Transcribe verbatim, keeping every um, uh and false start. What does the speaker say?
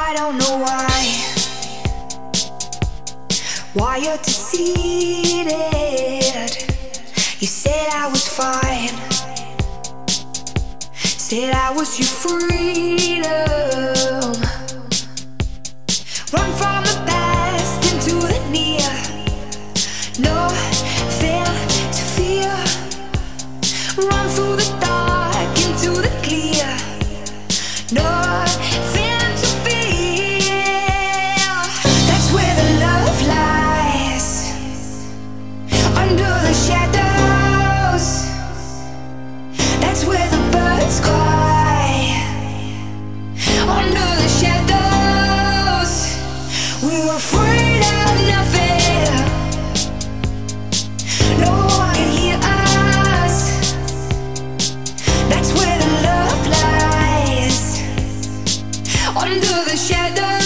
I don't know why. Why you're defeated. You said I was fine. Said I was your freedom. Run from the past into the near. Nothing to fear. Run through the dark into the clear. Nothing to fear. That's where the love lies. Under the shadows. That's where the birds cry. Under the shadows. We were afraid of nothing. No one can hear us. That's where the love lies. Under the shadows.